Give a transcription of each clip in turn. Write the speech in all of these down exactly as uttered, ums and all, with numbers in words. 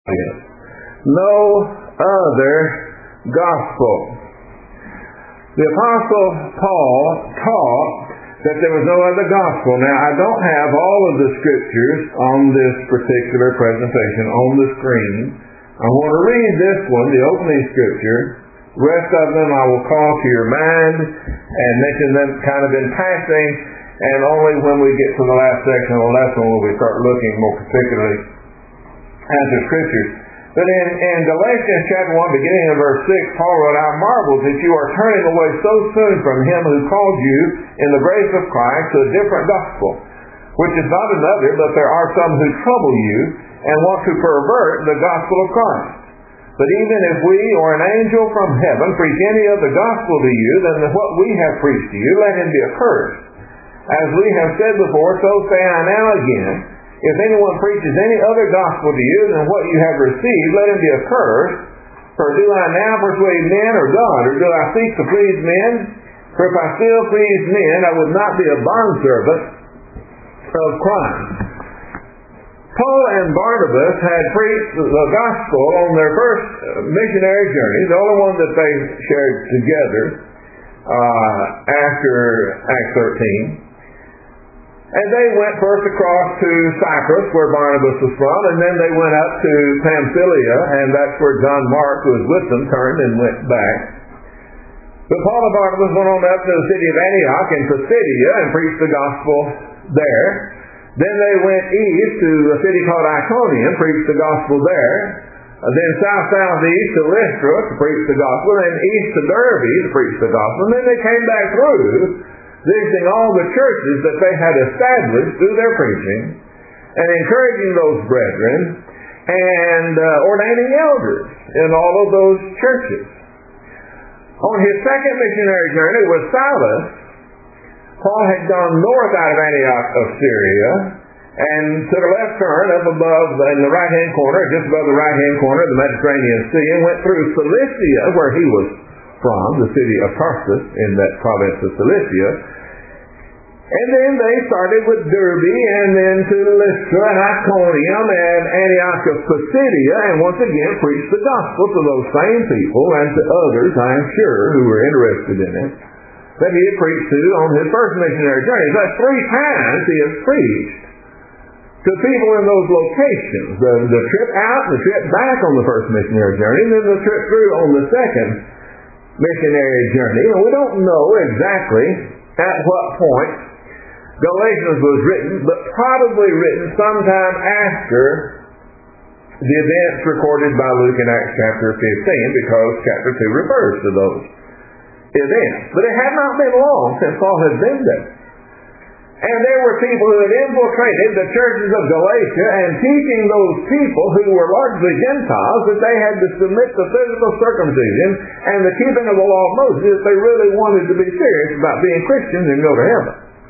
No other gospel. The Apostle Paul taught that there was no other gospel. Now, I don't have all of the scriptures on this particular presentation on the screen. I want to read this one, the opening scripture. The rest of them I will call to your mind and mention them kind of in passing, and only when we get to the last section of the lesson will we start looking more particularly at the scriptures. But in, in Galatians chapter one, beginning in verse six, Paul wrote, I marvel that you are turning away so soon from him who called you in the grace of Christ to a different gospel, which is not another, but there are some who trouble you and want to pervert the gospel of Christ. But even if we or an angel from heaven preach any other gospel to you than what we have preached to you, let him be accursed. As we have said before, so say I now again, if anyone preaches any other gospel to you than what you have received, let him be accursed. For do I now persuade men or God, or do I seek to please men? For if I still please men, I would not be a bondservant of Christ. Paul and Barnabas had preached the gospel on their first missionary journey, the only one that they shared together uh, after Acts thirteen. And they went first across to Cyprus, where Barnabas was from, and then they went up to Pamphylia, and that's where John Mark, who was with them, turned and went back. But Paul and Barnabas went on up to the city of Antioch in Pisidia and preached the gospel there. Then they went east to a city called Iconium, preached the gospel there. Uh, then south-southeast to Lystra to preach the gospel, then east to Derbe to preach the gospel, and then they came back through, visiting all the churches that they had established through their preaching, and encouraging those brethren, and uh, ordaining elders in all of those churches. On his second missionary journey with Silas, Paul had gone north out of Antioch of Syria, and took a left turn up above in the right-hand corner, just above the right-hand corner of the Mediterranean Sea, and went through Cilicia, where he was from, the city of Tarsus in that province of Cilicia. And then they started with Derbe, and then to Lystra and Iconium and Antioch of Pisidia, and once again preached the gospel to those same people and to others, I am sure, who were interested in it, that he had preached to on his first missionary journey. But three times he has preached to people in those locations. The, the trip out, the trip back on the first missionary journey, and then the trip through on the second missionary journey. And we don't know exactly at what point Galatians was written, but probably written sometime after the events recorded by Luke in Acts chapter fifteen, because chapter two refers to those events. But it had not been long since Paul had been there. And there were people who had infiltrated the churches of Galatia and teaching those people who were largely Gentiles that they had to submit to physical circumcision and the keeping of the law of Moses if they really wanted to be serious about being Christians and go to heaven.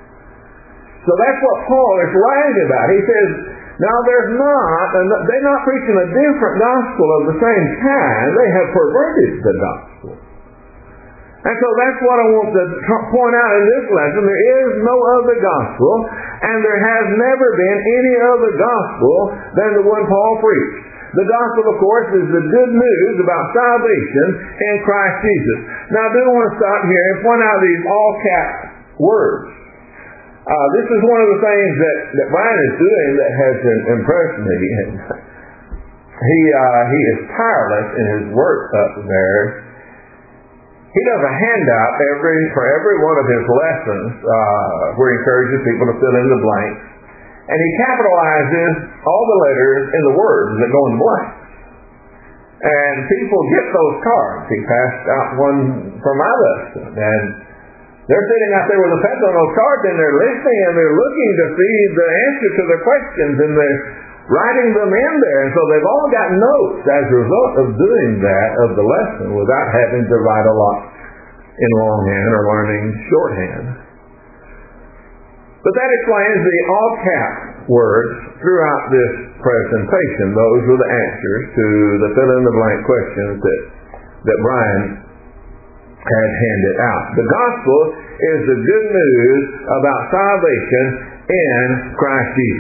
So that's what Paul is writing about. He says, now there's not, and they're not preaching a different gospel of the same kind. They have perverted the gospel. And so that's what I want to point out in this lesson. There is no other gospel, and there has never been any other gospel than the one Paul preached. The gospel, of course, is the good news about salvation in Christ Jesus. Now, I do want to stop here and point out these all-cap words. Uh, this is one of the things that, that Brian is doing that has impressed me. And he, uh, he is tireless in his work up there. He does a handout every for every one of his lessons uh, where he encourages people to fill in the blanks. And he capitalizes all the letters in the words that go in the blanks. And people get those cards. He passed out one for my lesson. And they're sitting out there with a pencil on those cards, and they're listening, and they're looking to see the answer to their questions, and they're writing them in there. And so they've all got notes as a result of doing that of the lesson without having to write a lot in longhand or learning shorthand. But that explains the all-cap words throughout this presentation. Those were the answers to the fill-in-the-blank questions that, that Brian had handed out. The gospel is the good news about salvation in Christ Jesus.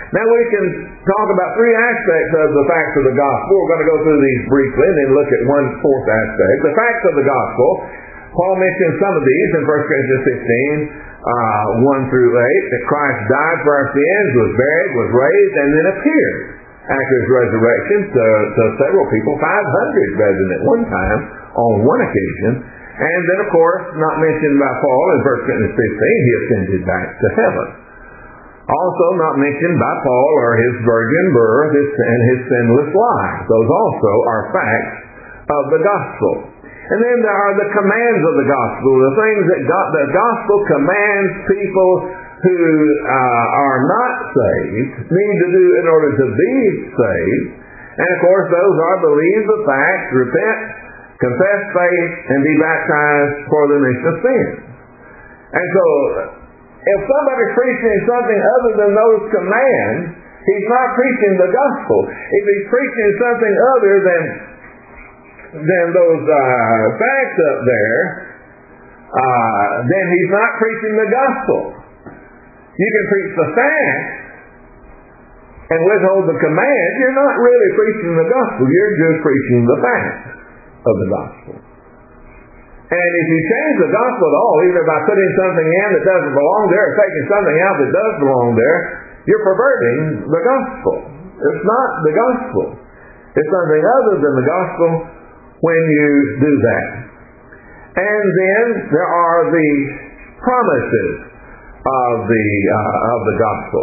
Now we can talk about three aspects of the facts of the gospel. We're going to go through these briefly and then look at one fourth aspect. The facts of the gospel. Paul mentions some of these in First Corinthians fifteen, uh, one through eight, that Christ died for our sins, was buried, was raised, and then appeared after his resurrection to, to several people, five hundred present at one time on one occasion. And then, of course, not mentioned by Paul in First Corinthians fifteen, he ascended back to heaven. Also not mentioned by Paul are his virgin birth and his sinless life. Those also are facts of the gospel. And then there are the commands of the gospel, the things that God, the gospel commands people who uh, are not saved need to do in order to be saved. And of course those are believe the facts, repent, confess faith, and be baptized for the remission of sins. And so if somebody's preaching something other than those commands, he's not preaching the gospel. If he's preaching something other than than those uh, facts up there, uh, then he's not preaching the gospel. You can preach the facts and withhold the commands. You're not really preaching the gospel. You're just preaching the facts of the gospel. And if you change the gospel at all, either by putting something in that doesn't belong there or taking something out that does belong there, you're perverting the gospel. It's not the gospel. It's something other than the gospel when you do that. And then there are the promises of the uh, of the gospel.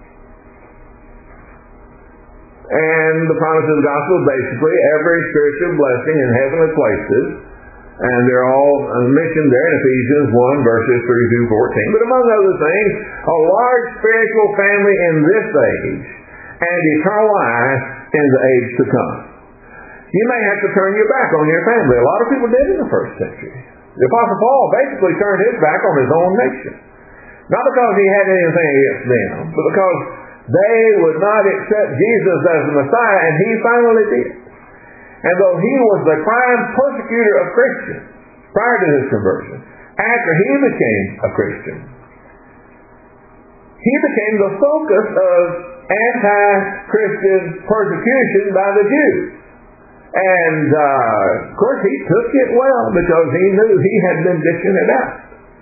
And the promises of the gospel, basically every spiritual blessing in heavenly places. And they're all mentioned there in Ephesians one, verses three through fourteen. But among other things, a large spiritual family in this age and eternal life in the age to come. You may have to turn your back on your family. A lot of people did in the first century. The Apostle Paul basically turned his back on his own nation. Not because he had anything against them, but because they would not accept Jesus as the Messiah, and he finally did. And though he was the prime persecutor of Christians prior to his conversion, after he became a Christian, he became the focus of anti-Christian persecution by the Jews. And uh, of course he took it well because he knew he had been dishing it out.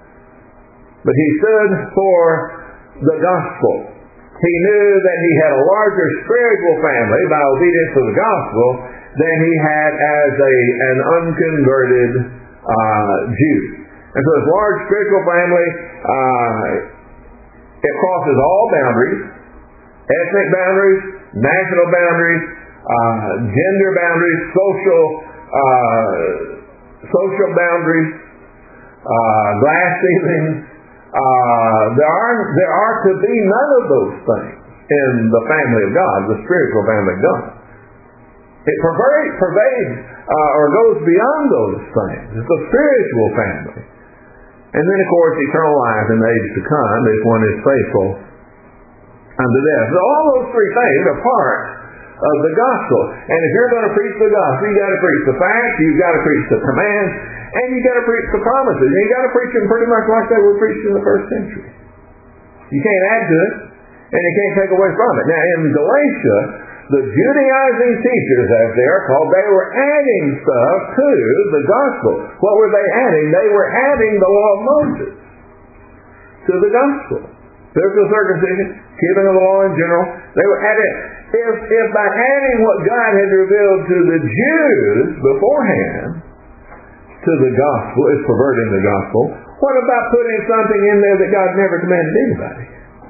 But he stood for the gospel. He knew that he had a larger spiritual family by obedience to the gospel than he had as a an unconverted uh, Jew. And so his large spiritual family, uh, it crosses all boundaries, ethnic boundaries, national boundaries, uh, gender boundaries, social uh, social boundaries, uh, glass ceilings. Uh, there are there are to be none of those things in the family of God, the spiritual family of God. It pervades, pervades uh, or goes beyond those things. It's a spiritual family. And then, of course, eternal life in the age to come if one is faithful unto death. So all those three things are part of the gospel. And if you're going to preach the gospel, you've got to preach the facts, you've got to preach the commands, and you've got to preach the promises. And you've got to preach them pretty much like they were preached in the first century. You can't add to it, and you can't take away from it. Now, in Galatia, the Judaizing teachers, as they are called, they were adding stuff to the gospel. What were they adding? They were adding the law of Moses to the gospel. Physical circumcision, keeping of the law in general. They were adding. If, if by adding what God had revealed to the Jews beforehand to the gospel is perverting the gospel, what about putting something in there that God never commanded anybody?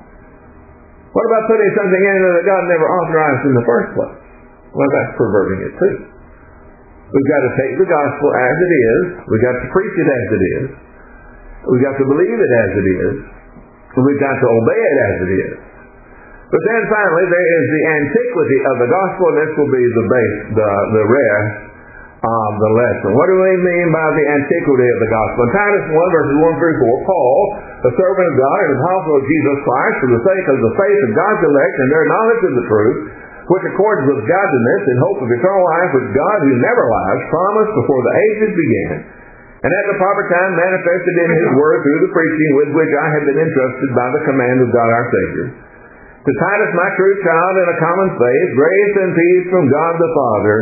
What about putting something in there that God never authorized in the first place? Well, that's perverting it too. We've got to take the gospel as it is. We've got to preach it as it is. We've got to believe it as it is. And we've got to obey it as it is. But then finally, there is the antiquity of the gospel, and this will be the base, the, the rest of the lesson. What do we mean by the antiquity of the gospel? In Titus one, verses one through four, Paul, a servant of God and apostle of Jesus Christ, for the sake of the faith of God's elect and their knowledge of the truth, which accords with godliness and hope of eternal life, which God, who never lies, promised before the ages began, and at the proper time manifested in his word through the preaching with which I have been entrusted by the command of God our Savior. To Titus, my true child in a common faith, grace and peace from God the Father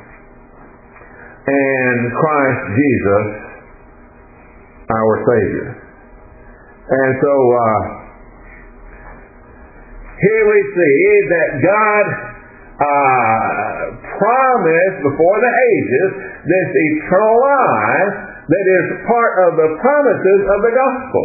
and Christ Jesus, our Savior. And so, uh, here we see that God uh, promised before the ages this eternal life that is part of the promises of the gospel.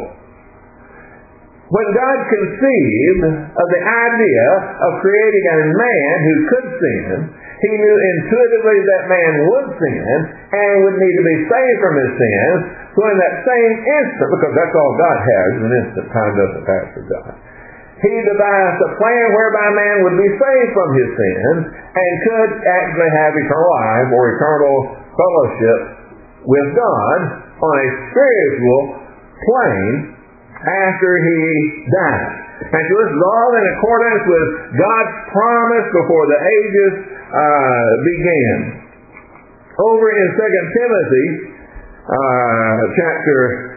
When God conceived of the idea of creating a man who could sin, He knew intuitively that man would sin and would need to be saved from his sins. So in that same instant, because that's all God has, an instant, time doesn't pass for God, He devised a plan whereby man would be saved from his sins and could actually have eternal life or eternal fellowship with God on a spiritual plane after he died. And so this is all in accordance with God's promise before the ages uh, began. Over in Second Timothy uh, chapter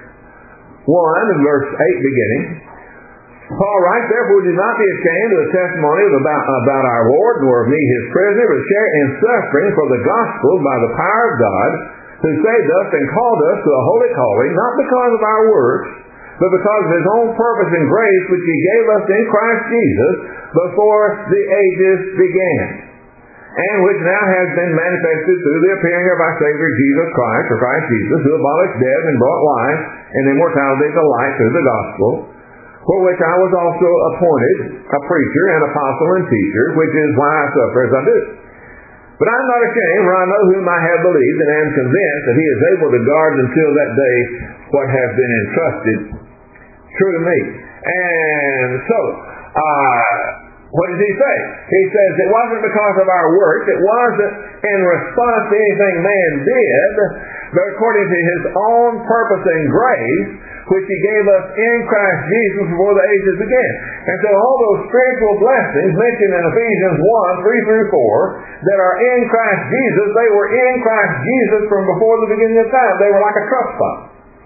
one, verse eight beginning, Paul writes, "Therefore do not be ashamed of the testimony of about, about our Lord, nor of me his prisoner, but share in suffering for the gospel by the power of God, who saved us and called us to a holy calling, not because of our works, but because of His own purpose and grace, which He gave us in Christ Jesus before the ages began, and which now has been manifested through the appearing of our Savior Jesus Christ, or Christ Jesus, who abolished death and brought life and immortality to light through the gospel, for which I was also appointed a preacher and apostle and teacher, which is why I suffer as I do. But I am not ashamed, for I know whom I have believed, and am convinced that He is able to guard until that day what has been entrusted true to me." And so, uh, what does he say? He says it wasn't because of our works, it wasn't in response to anything man did, but according to His own purpose and grace, which He gave us in Christ Jesus before the ages began. And so all those spiritual blessings mentioned in Ephesians one, three through four, that are in Christ Jesus, they were in Christ Jesus from before the beginning of time. They were like a trust fund.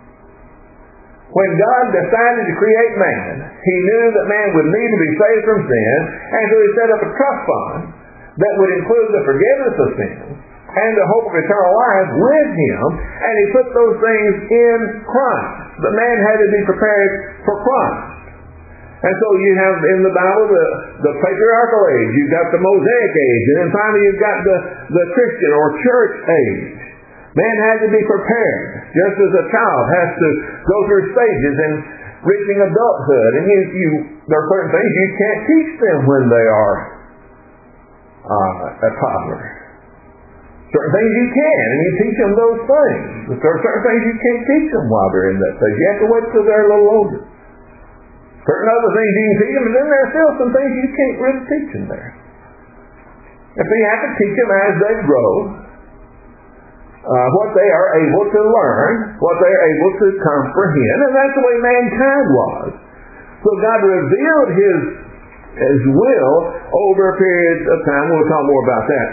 When God decided to create man, He knew that man would need to be saved from sin, and so He set up a trust fund that would include the forgiveness of sins and the hope of eternal life with Him, and He put those things in Christ. But man had to be prepared for Christ. And so you have in the Bible the, the patriarchal age, you've got the Mosaic age, and then finally you've got the, the Christian or church age. Man had to be prepared, just as a child has to go through stages in reaching adulthood. And you, you, there are certain things you can't teach them when they are uh, a toddler. Certain things you can, and you teach them those things. But there are certain things you can't teach them while they're in that stage. You have to wait till they're a little older. Certain other things you can teach them, and then there are still some things you can't really teach them there. And so you have to teach them as they grow. Uh, what they are able to learn, what they are able to comprehend, and that's the way mankind was. So God revealed His, His will over a period of time. We'll talk more about that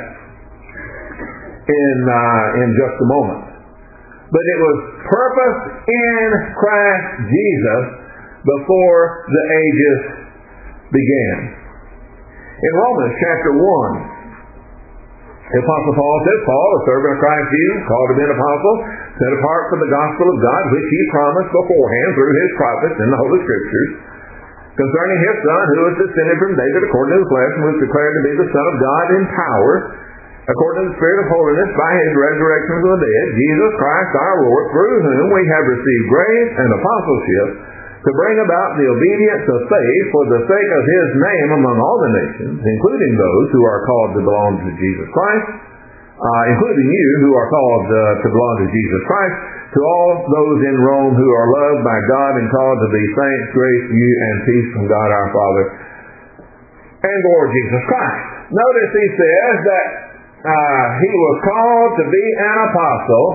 in uh, in just a moment. But it was purpose in Christ Jesus before the ages began. In Romans chapter one, the Apostle Paul says, "Paul, a servant of Christ Jesus, called to be an apostle, set apart for the gospel of God, which He promised beforehand through His prophets in the Holy Scriptures, concerning His Son, who was descended from David according to the flesh, and was declared to be the Son of God in power, according to the Spirit of holiness, by His resurrection from the dead, Jesus Christ our Lord, through whom we have received grace and apostleship, to bring about the obedience of faith for the sake of His name among all the nations, including those who are called to belong to Jesus Christ, uh, including you who are called uh, to belong to Jesus Christ, to all those in Rome who are loved by God and called to be saints, grace to you and peace from God our Father and the Lord Jesus Christ." Notice he says that uh, he was called to be an apostle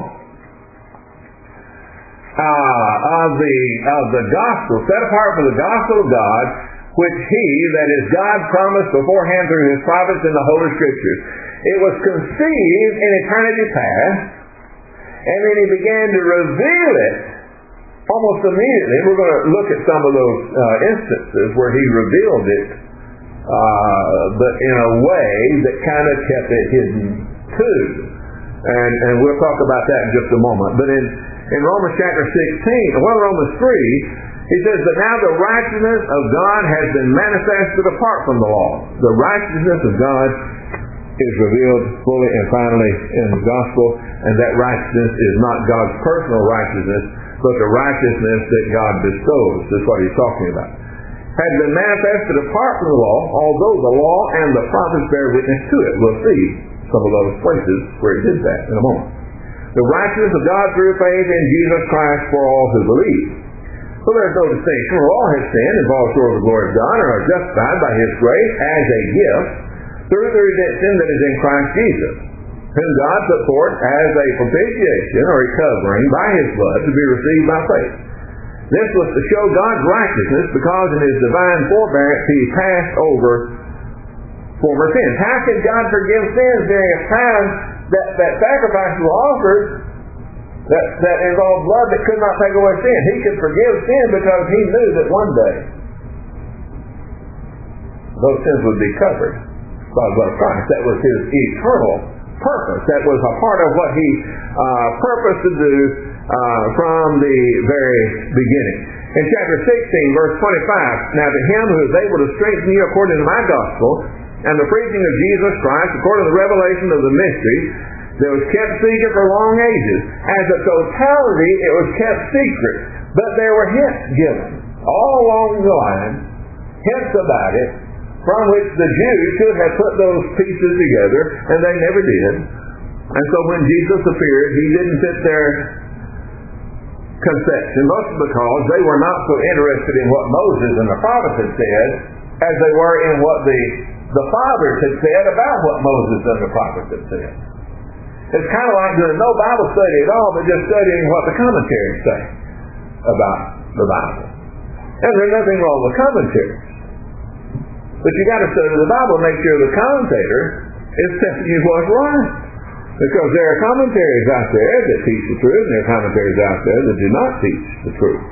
Uh, of the of the gospel, set apart for the gospel of God, which He, that is God, promised beforehand through His prophets in the Holy Scriptures. It was conceived in eternity past, and then He began to reveal it almost immediately. We're going to look at some of those uh, instances where He revealed it uh, but in a way that kind of kept it hidden too. And, and we'll talk about that in just a moment. But in, in Romans chapter sixteen, well, Romans three, he says, but now the righteousness of God has been manifested apart from the law. The righteousness of God is revealed fully and finally in the gospel, and that righteousness is not God's personal righteousness, but the righteousness that God bestows. That's what he's talking about. Has been manifested apart from the law, although the law and the prophets bear witness to it. We'll see some of those places where he did that in a moment. The righteousness of God through faith in Jesus Christ for all who believe. So there's no distinction. For all have sinned and fall short of the glory of God and are justified by his grace as a gift through the redemption that is in Christ Jesus, whom God put forth as a propitiation or a covering by his blood to be received by faith. This was to show God's righteousness because in his divine forbearance he passed over former sins. How can God forgive sins during a time that, that sacrifices were offered that, that involved blood that could not take away sin? He could forgive sin because he knew that one day those sins would be covered by the blood of Christ. That was his eternal purpose. That was a part of what he uh, purposed to do uh, from the very beginning. In chapter sixteen, verse twenty-five, now to him who is able to strengthen you according to my gospel and the preaching of Jesus Christ, according to the revelation of the mystery, that was kept secret for long ages. As a totality, it was kept secret. But there were hints given all along the line, hints about it, from which the Jews should have put those pieces together, and they never did. And so when Jesus appeared, he didn't fit their conception, mostly because they were not so interested in what Moses and the prophets had said as they were in what the, the fathers had said about what Moses and the prophets had said. It's kind of like doing no Bible study at all, but just studying what the commentaries say about the Bible. And there's nothing wrong with commentaries. But you got to study the Bible and make sure the commentator is telling you what's right. Because there are commentaries out there that teach the truth, and there are commentaries out there that do not teach the truth.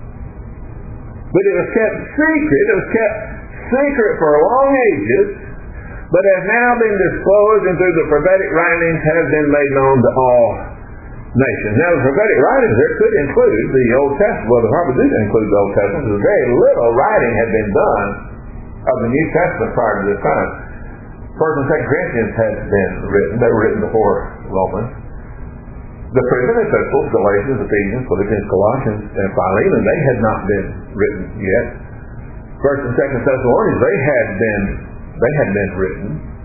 But it was kept secret. It was kept secret for long ages, but has now been disclosed, and through the prophetic writings has been made known to all nations. Now, the prophetic writings there could include the Old Testament. Well, they probably did include the Old Testament, because very little writing had been done of the New Testament prior to this time. First and Second Corinthians had been written. They were written before Romans. The prison epistles, Galatians, Ephesians, Philippians, Colossians, and Philemon, they had not been written yet. First and Second Thessalonians, they had been they had been written.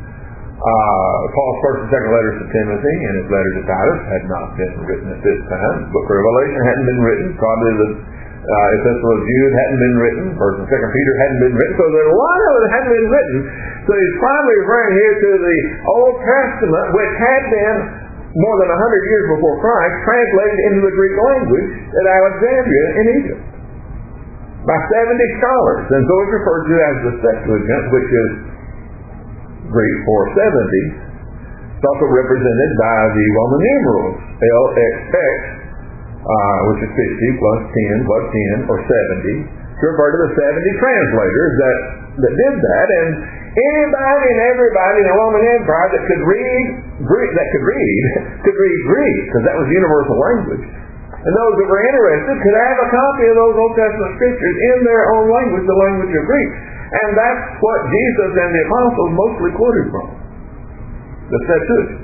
Uh, Paul's first and second letters to Timothy and his letter to Titus had not been written at this time. Book of Revelation hadn't been written. Probably the uh, Epistle of Jude hadn't been written. First and Second Peter hadn't been written. So there's a lot of it that hadn't been written. So he's probably referring here to the Old Testament, which had been more than a hundred years before Christ translated into the Greek language at Alexandria in Egypt by seventy scholars. And so it's referred to as the Septuagint, which is Greek for seventy. It's also represented by the Roman numerals L X X, uh, which is sixty plus ten plus ten, or seventy, to refer to the seventy translators that, that did that. And anybody and everybody in the Roman Empire that could read Greek, that could read, could read Greek, because that was universal language. And those that were interested could have a copy of those Old Testament scriptures in their own language, the language of Greek. And that's what Jesus and the apostles mostly quoted from, the Septuagint.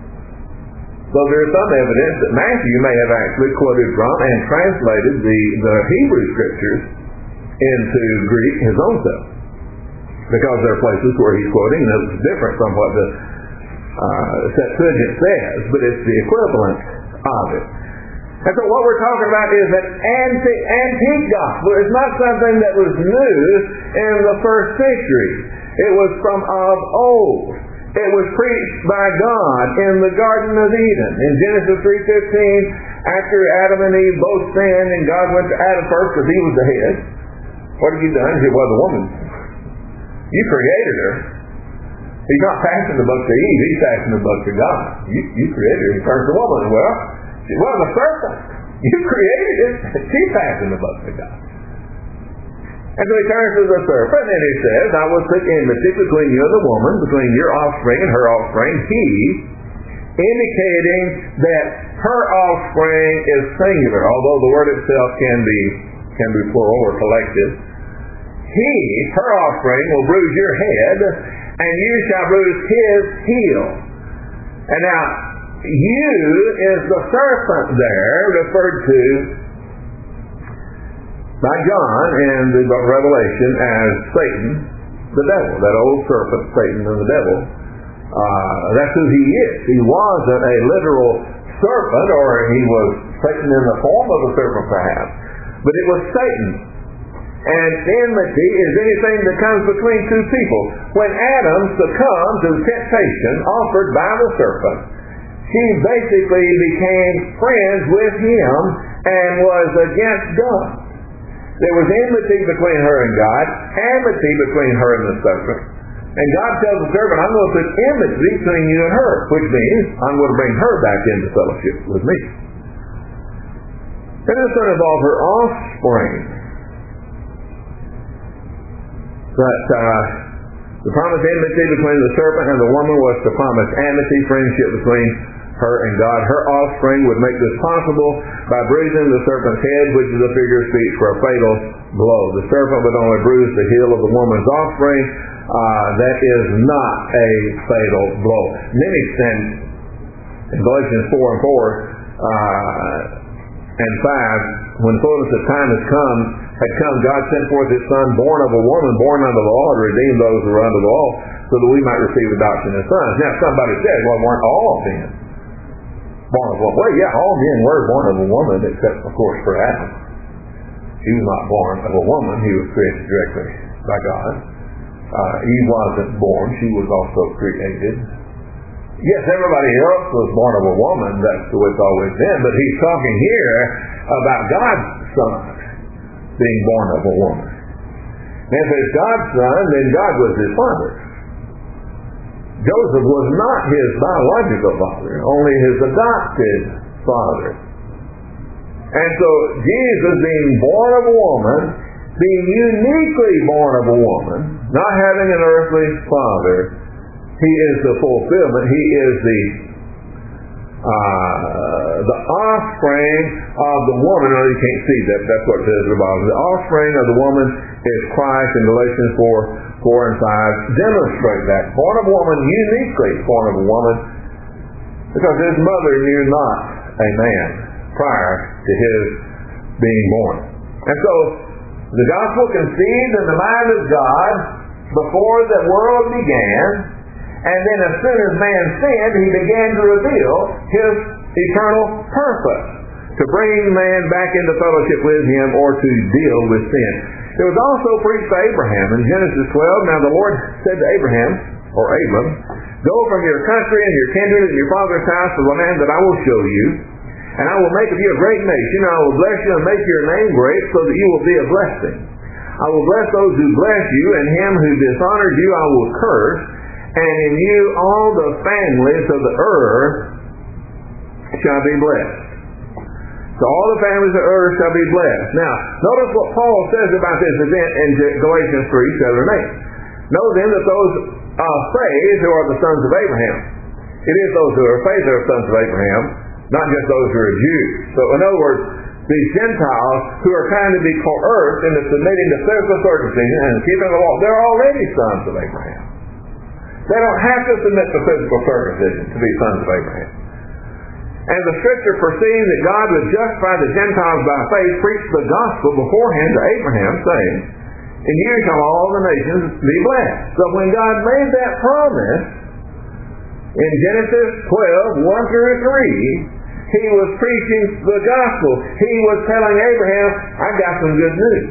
So there's some evidence that Matthew may have actually quoted from and translated the, the Hebrew scriptures into Greek his own self, because there are places where he's quoting that is different from what the uh, Septuagint says, but it's the equivalent of it. And so what we're talking about is an anti- antique gospel. It's not something that was new in the first century. It was from of old. It was preached by God in the Garden of Eden. In Genesis three fifteen, after Adam and Eve both sinned and God went to Adam first because he was the head. What have you done? He said, well, the woman. You created her. He's not passing the buck to Eve. He's passing the buck to God. You, you created her. He turns to the woman. Well, well, the serpent, you created it. She's passing the buck to God. And so he turns to the serpent and he says, I will put enmity between you and the woman, between your offspring and her offspring. He, indicating that her offspring is singular, although the word itself can be can be plural or collective. He, her offspring, will bruise your head, and you shall bruise his heel. And now, you is the serpent there referred to by John in the book of Revelation as Satan, the devil, that old serpent, Satan and the devil. Uh, that's who he is. He wasn't a literal serpent, or he was Satan in the form of a serpent perhaps, but it was Satan. And enmity is anything that comes between two people. When Adam succumbed to the temptation offered by the serpent, she basically became friends with him and was against God. There was enmity between her and God, enmity between her and the serpent. And God tells the serpent, I'm going to put enmity between you and her, which means I'm going to bring her back into fellowship with me. And it's going to involve her offspring. But uh, the promised enmity between the serpent and the woman was to promise amity, friendship between her and God. Her offspring would make this possible by bruising the serpent's head, which is a figure of speech for a fatal blow. The serpent would only bruise the heel of the woman's offspring. Uh, that is not a fatal blow. Many sin in Galatians four and four uh, and five, when the fullness of time has come, had come, God sent forth his Son, born of a woman, born under the law, to redeem those who are under the law, so that we might receive adoption as sons. Now, somebody said, well, weren't all men born of a woman? Well, yeah, all men were born of a woman, except, of course, for Adam. He was not born of a woman. He was created directly by God. Uh, Eve wasn't born. She was also created. Yes, everybody else was born of a woman. That's the way it's always been. But he's talking here about God's Son being born of a woman. And if it's God's Son, then God was his father. Joseph was not his biological father, only his adopted father. And so Jesus being born of a woman, being uniquely born of a woman, not having an earthly father, he is the fulfillment. He is the uh, the offspring of the woman. No, you can't see that. That's what it says at the bottom. The offspring of the woman is Christ in Galatians four, four and five. Demonstrate that. Born of a woman, uniquely born of a woman, because his mother knew not a man prior to his being born. And so, the gospel conceived in the mind of God before the world began, and then as soon as man sinned, he began to reveal his eternal purpose, to bring man back into fellowship with him or to deal with sin. It was also preached to Abraham in Genesis twelve. Now the Lord said to Abraham, or Abram, go from your country and your kindred and your father's house to the land that I will show you, and I will make of you a great nation. I will bless you and make your name great, so that you will be a blessing. I will bless those who bless you, and him who dishonors you I will curse, and in you all the families of the earth shall be blessed. So all the families of the earth shall be blessed. Now, notice what Paul says about this event in Galatians three, seven and eight. Know then that those of faith who are the sons of Abraham. It is those who are of faith who are sons of Abraham, not just those who are Jews. So in other words, these Gentiles who are trying to be coerced into submitting to physical circumcision and keeping the law, they're already sons of Abraham. They don't have to submit to physical circumcision to be sons of Abraham. And the scripture, foreseeing that God would justify the Gentiles by faith, preached the gospel beforehand to Abraham, saying, in you shall all the nations be blessed. So when God made that promise in Genesis twelve, one through three, he was preaching the gospel. He was telling Abraham, I've got some good news.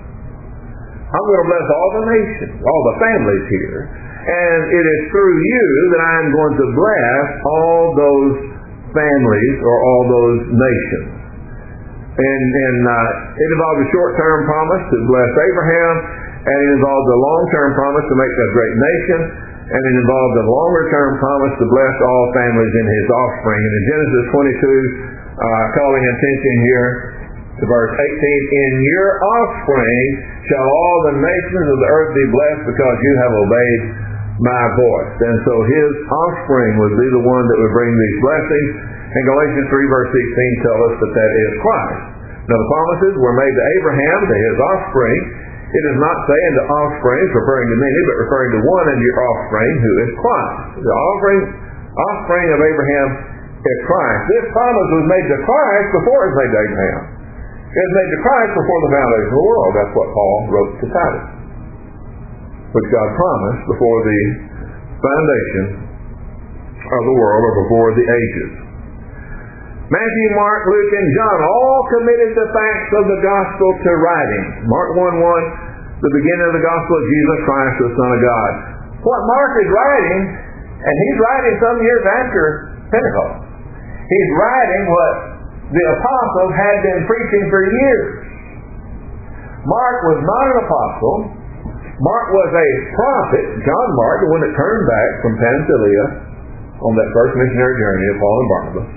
I'm going to bless all the nations, all the families here. And it is through you that I'm going to bless all those families or all those nations. And, and uh, it involved a short-term promise to bless Abraham, and it involved a long-term promise to make a great nation, and it involved a longer-term promise to bless all families in his offspring. And in Genesis twenty-two, uh, calling attention here, To verse eighteen, in your offspring shall all the nations of the earth be blessed because you have obeyed my voice. And so his offspring would be the one that would bring these blessings. And Galatians three verse sixteen tells us that that is Christ. Now the promises were made to Abraham, to his offspring. It is not saying to offspring, referring to many, but referring to one and your offspring, who is Christ. The offspring, offspring of Abraham is Christ. This promise was made to Christ before it was made to Abraham. It was made to Christ before the foundation of the world. That's what Paul wrote to Titus, which God promised before the foundation of the world or before the ages. Matthew, Mark, Luke, and John all committed the facts of the gospel to writing. Mark one one, the beginning of the gospel of Jesus Christ, the Son of God. What Mark is writing, and he's writing some years after Pentecost, he's writing what the apostles had been preaching for years. Mark was not an apostle. Mark was a prophet. John Mark, the one that turned back from Pamphylia on that first missionary journey of Paul and Barnabas.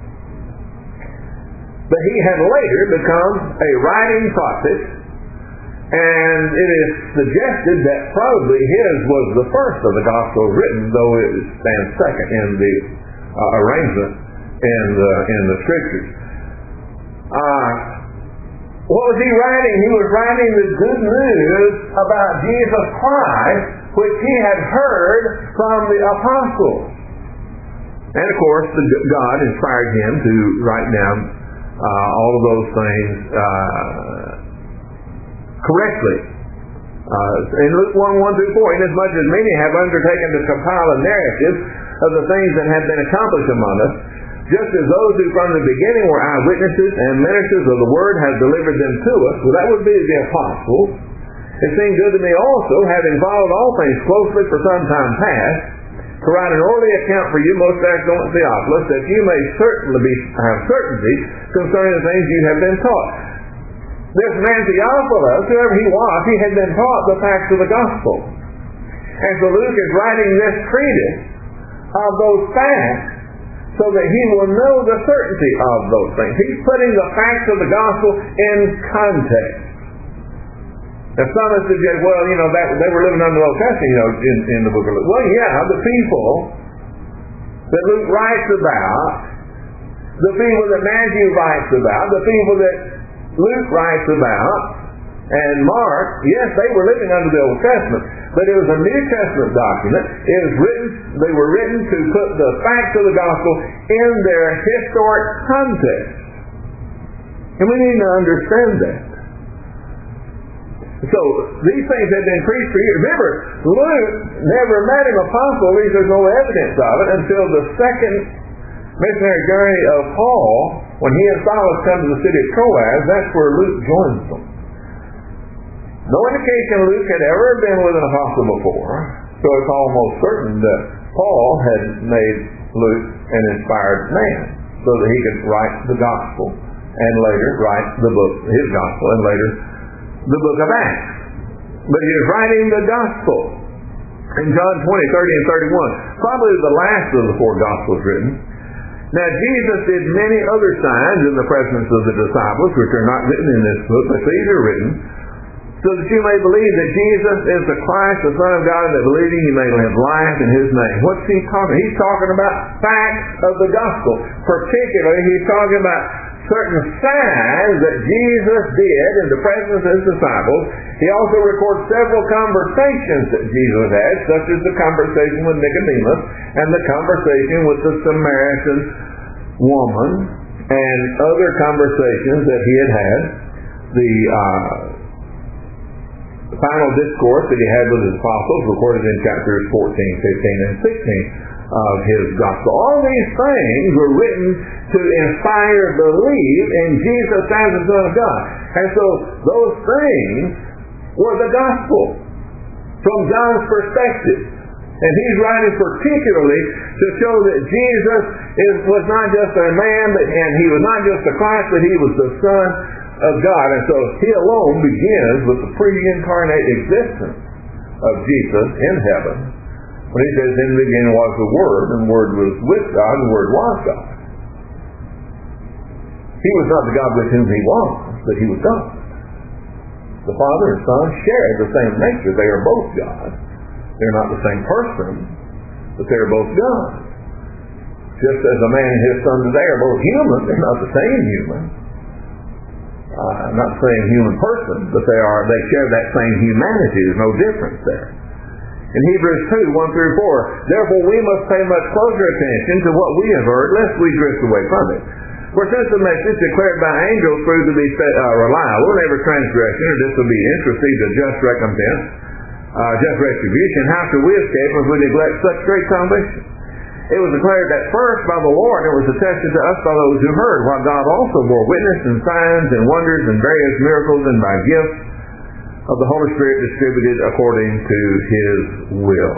But he had later become a writing prophet, and it is suggested that probably his was the first of the Gospels written, though it stands second in the uh, arrangement in the, in the Scriptures. Uh, what was he writing? He was writing the good news about Jesus Christ, which he had heard from the apostles. And of course, the, God inspired him to write down uh, all of those things uh, correctly. Uh, in Luke one, one through four, inasmuch as many have undertaken to compile a narrative of the things that have been accomplished among us, just as those who from the beginning were eyewitnesses and ministers of the word have delivered them to us. Well, that would be the apostles. It seemed good to me also, having followed all things closely for some time past, to write an orderly account for you, most excellent Theophilus, that you may certainly be, have certainty concerning the things you have been taught. This man Theophilus, whoever he was, he had been taught the facts of the gospel. And so Luke is writing this treatise of those facts so that he will know the certainty of those things. He's putting the facts of the gospel in context. If some have suggested, well, you know, that, they were living under the Old Testament, you know, in, in the book of Luke. Well, yeah, the people that Luke writes about, the people that Matthew writes about, the people that Luke writes about, and Mark, yes, they were living under the Old Testament, but it was a New Testament document. It was written, they were written to put the facts of the gospel in their historic context. And we need to understand that. So, these things had been preached for years. Remember, Luke never met an apostle, at least there's no evidence of it, until the second missionary journey of Paul, when he and Silas come to the city of Troas. That's where Luke joins them. No indication Luke had ever been with an apostle before, so it's almost certain that Paul had made Luke an inspired man, so that he could write the gospel, and later write the book, his gospel, and later the book of Acts. But he was writing the gospel in John twenty, thirty, and thirty-one, probably the last of the four gospels written. Now Jesus did many other signs in the presence of the disciples, which are not written in this book, but these are written, so that you may believe that Jesus is the Christ, the Son of God, and that believing you may have life in his name. What's he talking about? He's talking about facts of the gospel. Particularly, he's talking about certain signs that Jesus did in the presence of his disciples. He also records several conversations that Jesus had, such as the conversation with Nicodemus and the conversation with the Samaritan woman and other conversations that he had had. The uh, final discourse that he had with his apostles, recorded in chapters fourteen, fifteen, and sixteen of his gospel. All these things were written to inspire belief in Jesus as the Son of God. And so those things were the gospel from John's perspective. And he's writing particularly to show that Jesus is, was not just a man, but, and he was not just the Christ, but he was the Son of God. And so he alone begins with the pre-incarnate existence of Jesus in heaven, when he says, in the beginning was the Word, and the Word was with God, and the Word was God. He was not the God with whom he was. that he was God. The Father and Son share the same nature. They are both God. They're not the same person, but they're both God. Just as a man and his son today are both human, they're not the same human. Uh, I'm not saying human person, but they are. They share that same humanity. There's no difference there. In Hebrews two, one through four, therefore we must pay much closer attention to what we have heard, lest we drift away from it. For since the message declared by angels proved to be uh, reliable, in every transgression or disobedience received a just recompense, uh, just retribution, how shall we escape if we neglect such great salvation? It was declared that first by the Lord, it was attested to us by those who heard, while God also bore witness in signs and wonders and various miracles and by gifts of the Holy Spirit distributed according to His will.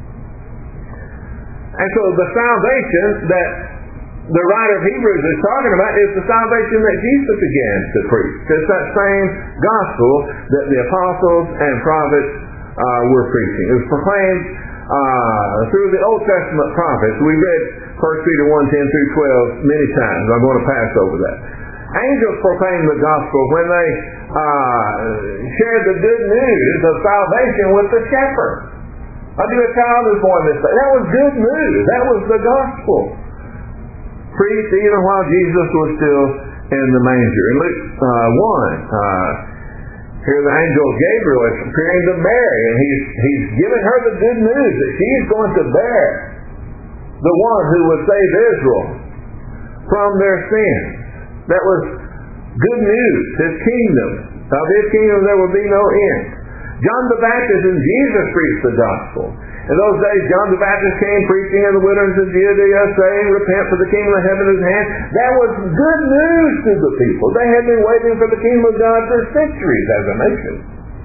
And so the salvation that the writer of Hebrews is talking about is the salvation that Jesus began to preach. It's that same gospel that the apostles and prophets uh, were preaching. It was proclaimed uh, through the Old Testament prophets. We read First Peter one, ten through twelve many times. I'm going to pass over that. Angels proclaimed the gospel when they uh, shared the good news of salvation with the shepherd. Unto a child is born this day. That was good news. That was the gospel. Preached even while Jesus was still in the manger. In Luke uh, one, uh, here the angel Gabriel is appearing to Mary, and he's, he's giving her the good news that she's going to bear the one who would save Israel from their sins. That was good news, His kingdom. Of His kingdom there will be no end. John the Baptist and Jesus preached the gospel. In those days, John the Baptist came preaching in the wilderness of Judea, saying, repent, for the kingdom of heaven is at hand. That was good news to the people. They had been waiting for the kingdom of God for centuries as a nation.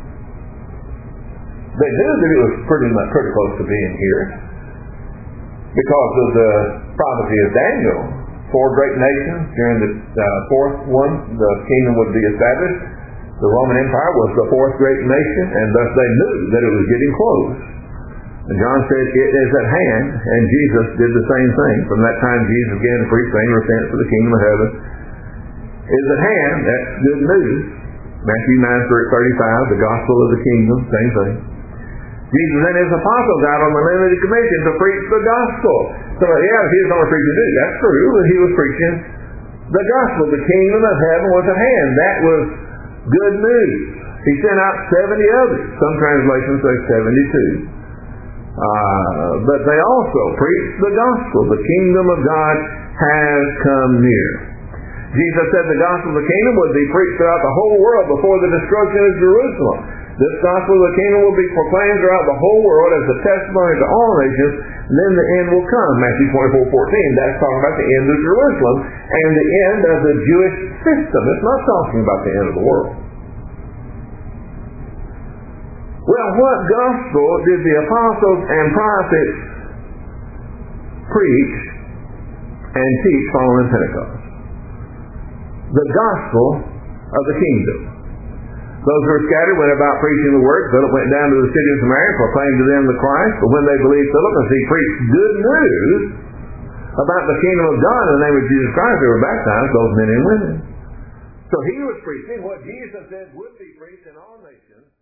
They knew that it was pretty much pretty close to being here because of the prophecy of Daniel. Four great nations during the uh, fourth one, the kingdom would be established. The Roman Empire was the fourth great nation, and thus they knew that it was getting close. And John said, it is at hand, and Jesus did the same thing. From that time Jesus began to preach, saying, repent, for the kingdom of heaven is at hand. That's good news. Matthew nine thirty-five, the gospel of the kingdom, same thing. Jesus and His apostles out on the limited commission to preach the gospel. So, yeah, He was only preaching this. That's true, but He was preaching the gospel. The kingdom of heaven was at hand. That was good news. He sent out seventy others. Some translations say seventy-two. Uh, but they also preached the gospel. The kingdom of God has come near. Jesus said the gospel of the kingdom would be preached throughout the whole world before the destruction of Jerusalem. This gospel of the kingdom will be proclaimed throughout the whole world as a testimony to all nations, and then the end will come. Matthew twenty-four fourteen, that's talking about the end of Jerusalem and the end of the Jewish system. It's not talking about the end of the world. Well, what gospel did the apostles and prophets preach and teach following Pentecost? The gospel of the kingdom. Those who were scattered went about preaching the word. Philip went down to the city of Samaria and proclaimed to them the Christ. But when they believed Philip, as he preached good news about the kingdom of God in the name of Jesus Christ, they were baptized, both men and women. So he was preaching what Jesus said would be preached in all nations.